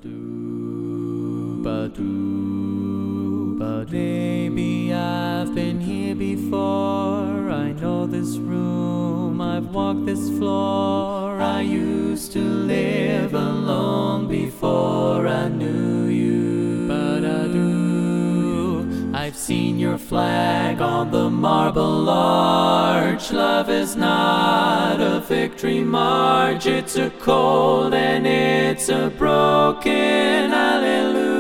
Maybe I've been here before. I know this room, I've walked this floor. I used to live alone before I knew you. I've seen your flag on the marble arch. Love is not a victory march. It's a cold and it's a broken hallelujah.